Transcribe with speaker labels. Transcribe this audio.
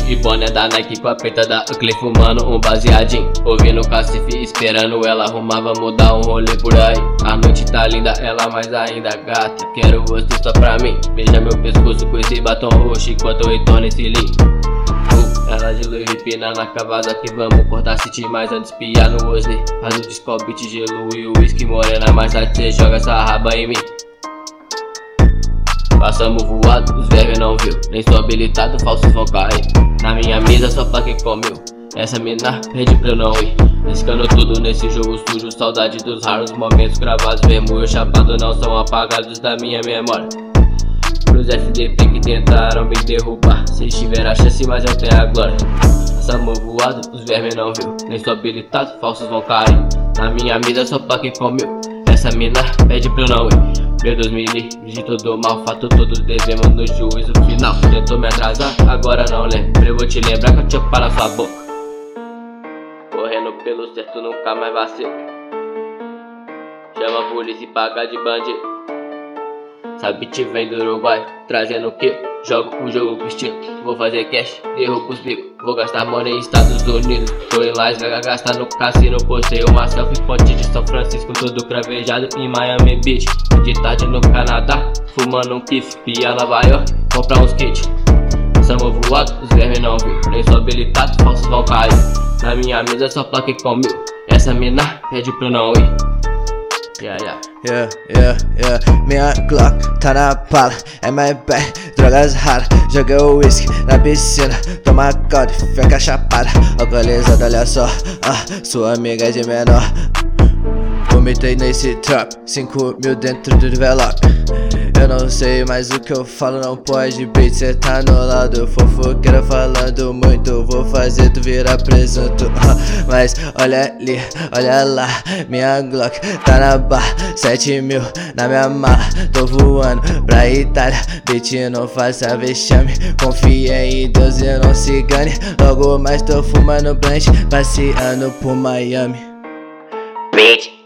Speaker 1: e boné da Nike com a peita da Oakley, fumando um baseadinho, ouvindo Cacife, esperando ela arrumar, vamos dar um rolê por aí. A noite tá linda, ela mais ainda gata, quero você só pra mim. Beija meu pescoço com esse batom roxo enquanto eu retorno esse link. Ela de Louis Vuitton na Kawasaki, vamos cortar city, mas antes piar no Wesley. Faz o disco, beat, gelo e o whisky, morena, mais tarde cê joga essa raba em mim. Passamos voado, os vermes não viu, nem sou habilitado, falsos vão cair. Na minha mesa só pra quem comeu, essa mina pede pra eu não ir. Riscando tudo nesse jogo sujo, saudade dos raros momentos gravados. Mesmo eu chapado não são apagados da minha memória. Pros FDP que tentaram me derrubar, se tiver a chance mas eu tenho a glória. Passamos voado, os vermes não viu, nem sou habilitado, falsos vão cair. Na minha mesa só pra quem comeu, essa mina pede pra eu não ir. Meu Deus me livre de todo mal, fato todos devemos no juízo final. Tentou me atrasar, agora não lembro, eu vou te lembrar que eu te para sua boca. Correndo pelo certo nunca mais vacilo, chama a polícia e paga de bandido. Sabe te vem do Uruguai, trazendo o que? Jogo com jogo com estilo, vou fazer cash, derrubo os bicos. Vou gastar money em Estados Unidos, tô em Las Vegas, gastar no cassino. Postei uma selfie, ponte de São Francisco, todo cravejado em Miami Beach. De tarde no Canadá, fumando um kiff, pia Nova York, comprar uns kits. Passamos voado, os vermes não viu, nem sou habilitado, falsos vão cair. Na minha mesa só pra quem comeu, essa mina pede pra eu não ir.
Speaker 2: Minha Glock tá na bala, é my bag, drogas raras. Joguei o whisky na piscina, toma caldo, fica chapada. Alcoolizada, olha só, sua amiga é de menor. Vomitei nesse trap, 5 mil dentro do envelope. Eu não sei mais o que eu falo, não pode beat, cê tá no lado fofoqueira falando muito, vou fazer tu virar presunto. Mas olha ali, olha lá, minha Glock tá na barra, 7 mil na minha mala, tô voando pra Itália, beat não faça vexame, confia em Deus e não se engane. Logo mais tô fumando blunt, passeando por Miami.
Speaker 1: Beat.